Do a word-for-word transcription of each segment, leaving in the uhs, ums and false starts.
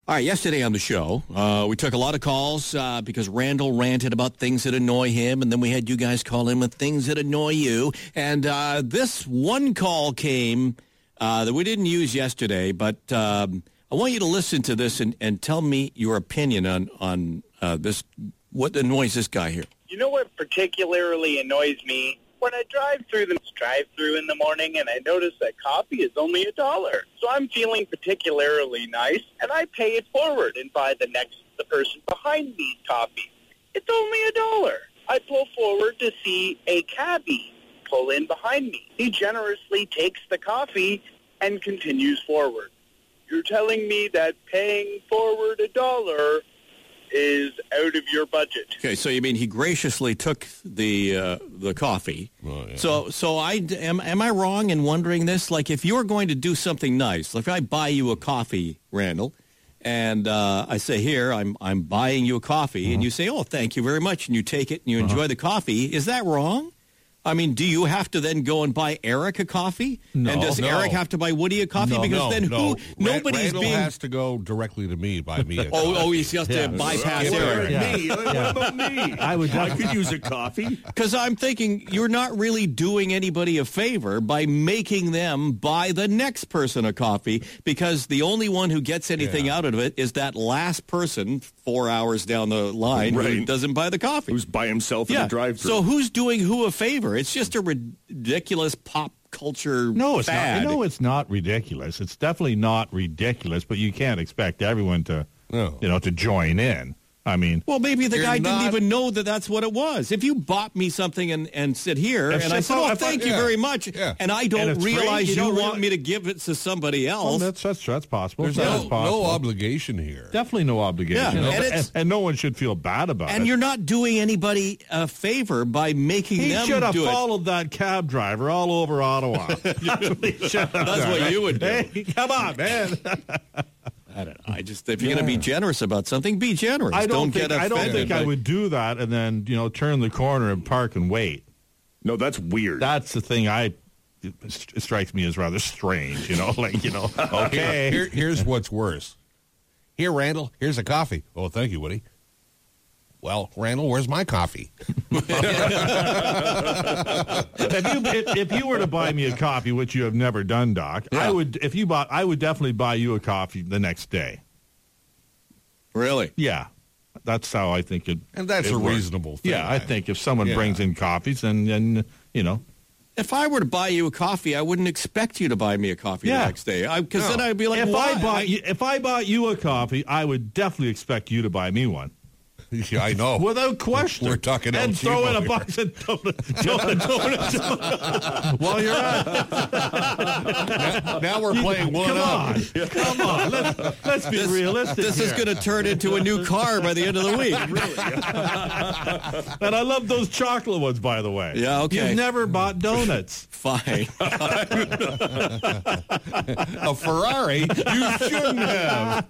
All right, yesterday on the show, uh, we took a lot of calls uh, because Randall ranted about things that annoy him, and then we had you guys call in with things that annoy you. And uh, this one call came uh, that we didn't use yesterday, but um, I want you to listen to this and, and tell me your opinion on, on uh, this, what annoys this guy here. You know what particularly annoys me? When I drive through the drive-through in the morning and I notice that coffee is only a dollar. So I'm feeling particularly nice, and I pay it forward and buy the next the person behind me's coffee. It's only a dollar. I pull forward to see a cabbie pull in behind me. He generously takes the coffee and continues forward. You're telling me that paying forward a dollar is out of your budget. Okay, so you mean he graciously took the uh, the coffee. Oh, yeah. So so I am am I wrong in wondering this? Like, if you're going to do something nice, like if I buy you a coffee, Randall, and uh, I say, here, I'm I'm buying you a coffee, uh-huh. and you say, oh, thank you very much, and you take it and you uh-huh. enjoy the coffee, is that wrong? I mean, do you have to then go and buy Eric a coffee? No, and does no. Eric have to buy Woody a coffee? No, because no, then no. who? Rand- Nobody's Randall being. has to go directly to me, buy me a oh, coffee. oh, he's just Yeah. to bypass Yeah. Eric. Yeah. Me? What about me? I would. I could use a coffee. Because I'm thinking you're not really doing anybody a favor by making them buy the next person a coffee, because the only one who gets anything Yeah. out of it is that last person four hours down the line who Right. doesn't buy the coffee. Who's by himself in yeah. the drive-thru? So who's doing who a favor? It's just a ridiculous pop culture No, it's fad. not. No, it's not ridiculous. It's definitely not ridiculous, but you can't expect everyone to, No. you know, to join in. I mean, Well, maybe the You're guy not- didn't even know that that's what it was. If you bought me something and, and sit here, If and I said, so- oh, if I- thank you yeah. very much, Yeah. and I don't it's free, realize you you, don't want reali- me to give it to somebody well, else. that's that's that's possible. There's That's no, possible. no obligation here. Definitely no obligation. Yeah, No, and and, it's- and no one should feel bad about And it. you're not doing anybody a favor by making He them should have do followed that cab driver all over Ottawa. That's That's what you would do. Hey, come on, man. it. I don't know. I just, if you're going to be generous about something, be generous. I don't, think get I offended. don't think I by- would do that and then, you know, turn the corner and park and wait. No, that's weird. That's the thing I it, it strikes me as rather strange, you know, like, you know, Here, okay. here- here's what's worse. Here, Randall, here's a coffee. Oh, thank you, Woody. Well, Randall, where's my coffee? if you if, if you were to buy me a coffee, which you have never done, Doc, Yeah. I would if you bought I would definitely buy you a coffee the next day. Really? Yeah. That's how I think it And that's it a works. reasonable thing. Yeah, I think if someone Yeah. brings in coffees, then then you know, If I were to buy you a coffee, I wouldn't expect you to buy me a coffee Yeah. the next day. Because No. then I'd be like, if why? I bought you, if I bought you a coffee, I would definitely expect you to buy me one. Yeah, I know. Without question. We're talking and El throw in a Cheapo box of donuts, donuts, donuts while you're at it. Now we're playing one Come up. on, come on. Let's, let's be This, realistic. this is here. going to turn into a new car by the end of the week. And I love those chocolate ones, by the way. Yeah, okay. You've never bought donuts. Fine. A Ferrari? You shouldn't have.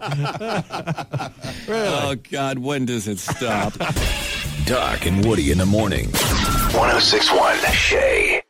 Oh, God, when does it stop? Doc and Woody in the morning. one oh six point one Shay.